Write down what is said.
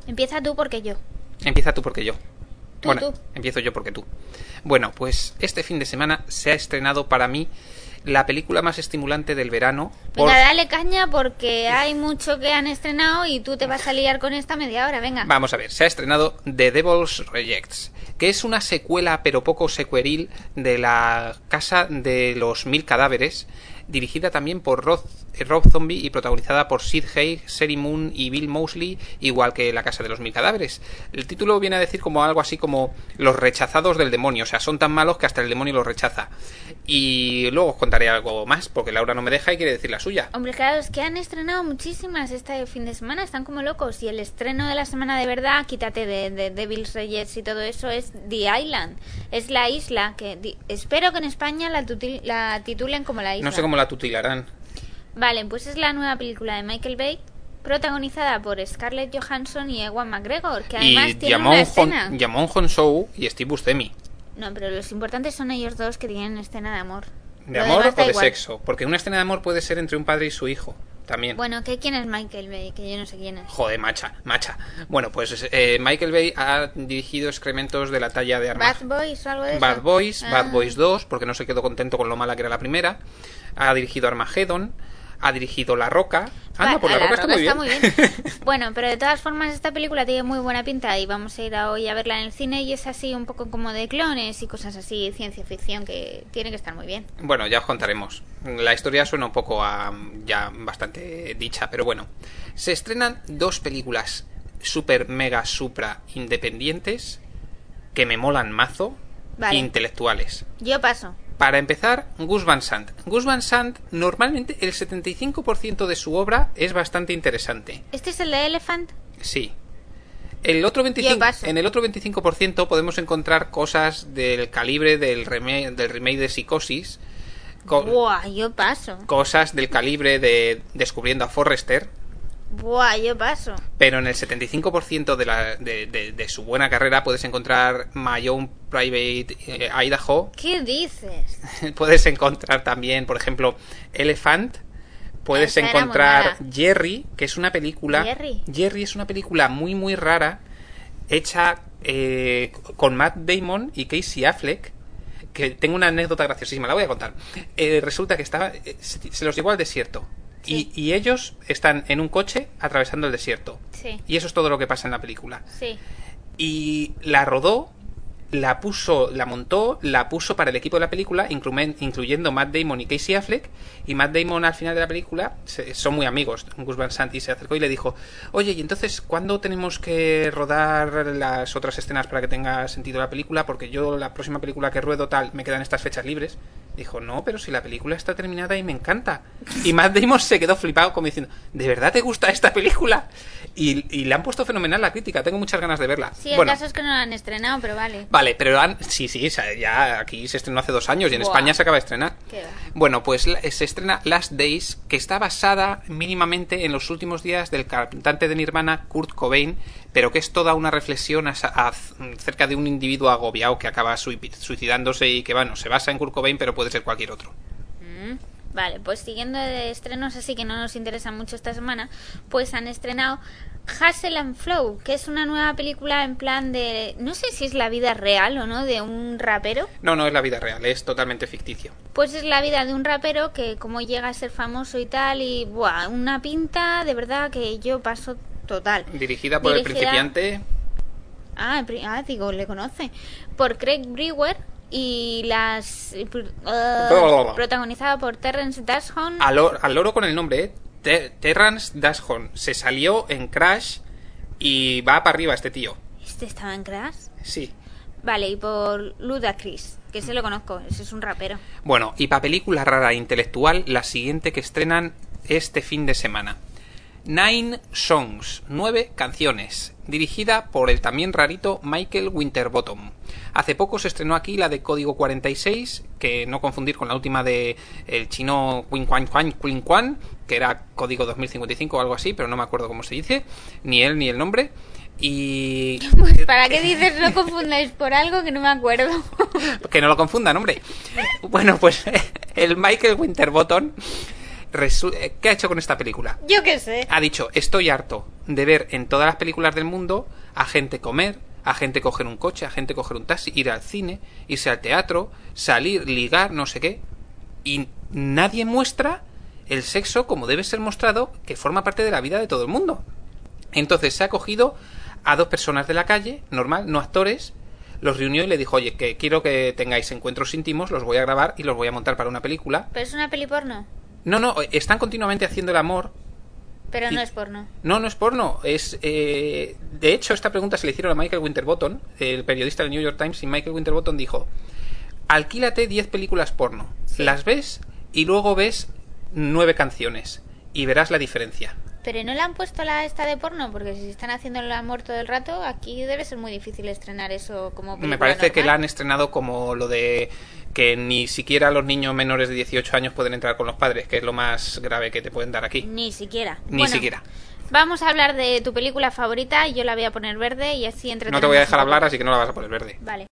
Empieza tú porque yo. Empieza tú porque yo. Tú. Empiezo yo porque tú. Bueno, pues este fin de semana se ha estrenado para mí la película más estimulante del verano. Venga, dale caña porque hay mucho que han estrenado y tú te vas a liar con esta media hora, venga. Vamos a ver, se ha estrenado The Devil's Rejects, que es una secuela pero poco secueril de La Casa de los Mil Cadáveres, dirigida también por Rob Zombie y protagonizada por Sid Haig, Sheri Moon y Bill Moseley, igual que La Casa de los Mil Cadáveres. El título viene a decir como algo así como los rechazados del demonio, o sea, son tan malos que hasta el demonio los rechaza. Y luego os contaré algo más, porque Laura no me deja y quiere decir la suya. Hombre, claro, es que han estrenado muchísimas este fin de semana, están como locos. Y el estreno de la semana de verdad, quítate de Devil's Rejects y todo eso, es The Island. Es la isla que espero que en España la titulen como la isla. No sé cómo la titularán. Vale, pues es la nueva película de Michael Bay, protagonizada por Scarlett Johansson y Ewan McGregor, que además y tienen una escena. Jamon Hounsou y Steve Buscemi. No, pero los importantes son ellos dos que tienen escena de amor. ¿De Lo amor demás o da de igual. sexo? Porque una escena de amor puede ser entre un padre y su hijo. También. Bueno, ¿quién es Michael Bay? Que yo no sé quién es. Joder, macha. Bueno, pues Michael Bay ha dirigido excrementos de la talla de Bad Boys o algo de eso. Bad Boys 2, porque no se quedó contento con lo mala que era la primera. Ha dirigido Armageddon, ha dirigido La Roca. Anda, pues La Roca está muy bien. Bueno, pero de todas formas esta película tiene muy buena pinta y vamos a ir hoy a verla en el cine y es así un poco como de clones y cosas así, ciencia ficción, que tiene que estar muy bien. Bueno, ya os contaremos. La historia suena un poco a ya bastante dicha, pero bueno. Se estrenan dos películas super, mega, supra independientes que me molan mazo, Vale. intelectuales. Yo paso. Para empezar, Gus Van Sant. Gus Van Sant, normalmente el 75% de su obra es bastante interesante. ¿Este es el de Elephant? Sí. El otro 25, Yo paso. en el otro 25% podemos encontrar cosas del calibre del remake de Psicosis. Buah, yo paso. Cosas del calibre de Descubriendo a Forrester. Buah, yo paso. Pero en el 75% de su buena carrera puedes encontrar My Own Private Idaho. ¿Qué dices? Puedes encontrar también, por ejemplo, Elephant. Puedes Esa era encontrar muy mala. Jerry, que es una película. Jerry es una película muy, muy rara, hecha con Matt Damon y Casey Affleck. Que tengo una anécdota graciosísima, la voy a contar. Resulta que se los llevó al desierto. Sí. Y ellos están en un coche atravesando el desierto. Sí. Y eso es todo lo que pasa en la película. Sí. Y la rodó, la montó, la puso para el equipo de la película, incluyendo Matt Damon y Casey Affleck. Y Matt Damon al final de la película son muy amigos, Gus Van Sant, y se acercó y le dijo: oye, ¿y entonces cuándo tenemos que rodar las otras escenas para que tenga sentido la película? Porque yo la próxima película que ruedo tal me quedan estas fechas libres. Dijo: no, pero si la película está terminada y me encanta. Y Matt Damon se quedó flipado como diciendo: ¿de verdad te gusta esta película? Y le han puesto fenomenal la crítica, tengo muchas ganas de verla. Sí, el caso es que no la han estrenado, pero vale. Vale, pero sí, o sea, ya aquí se estrenó hace 2 años y en España se acaba de estrenar. ¿Qué va? Bueno, pues se estrena Last Days, que está basada mínimamente en los últimos días del cantante de Nirvana, Kurt Cobain, pero que es toda una reflexión acerca de un individuo agobiado que acaba suicidándose y que, bueno, se basa en Kurt Cobain, pero puede ser cualquier otro. Vale, pues siguiendo de estrenos así que no nos interesan mucho esta semana, pues han estrenado Hustle and Flow, que es una nueva película en plan de... no sé si es la vida real o no, de un rapero. No es la vida real, es totalmente ficticio. Pues es la vida de un rapero que como llega a ser famoso y tal, y buah, una pinta de verdad que yo paso total. Dirigida por el principiante... digo, le conoce. Por Craig Brewer y protagonizada por Terrence Dashon. Al loro con el nombre, Terrence Dashon. Se salió en Crash y va para arriba este tío. ¿Este estaba en Crash? Sí. Vale, y por Ludacris, que se lo conozco, ese es un rapero. Bueno, y para película rara e intelectual, la siguiente que estrenan este fin de semana: 9 Songs, 9 canciones, dirigida por el también rarito Michael Winterbottom. Hace poco se estrenó aquí la de Código 46, que no confundir con la última de el chino Qin Quan, que era Código 2055 o algo así, pero no me acuerdo cómo se dice, ni él ni el nombre. Y... Pues, ¿para qué dices no confundáis por algo que no me acuerdo? Que no lo confundan, hombre. Bueno, pues el Michael Winterbottom, ¿Qué ha hecho con esta película? Yo qué sé. Ha dicho, estoy harto de ver en todas las películas del mundo a gente comer, a gente coger un coche, a gente coger un taxi, ir al cine, irse al teatro, salir, ligar, no sé qué. Y nadie muestra el sexo como debe ser mostrado, que forma parte de la vida de todo el mundo. Entonces se ha cogido a 2 personas de la calle, normal, no actores, los reunió y le dijo, oye, que quiero que tengáis encuentros íntimos, los voy a grabar y los voy a montar para una película. ¿Pero es una peli porno? No, están continuamente haciendo el amor. Pero no es porno. No es porno. De hecho, esta pregunta se le hicieron a Michael Winterbottom, el periodista del New York Times, y Michael Winterbottom dijo, alquílate 10 películas porno, sí, las ves y luego ves 9 canciones y verás la diferencia. Pero no le han puesto la esta de porno, porque si están haciendo el amor todo el rato, aquí debe ser muy difícil estrenar eso como película Me parece normal. que la han estrenado como lo de que ni siquiera los niños menores de 18 años pueden entrar con los padres, que es lo más grave que te pueden dar aquí. Ni siquiera. Ni siquiera. Vamos a hablar de tu película favorita y yo la voy a poner verde y así entretenemos. No te voy a dejar hablar, así que no la vas a poner verde. Vale.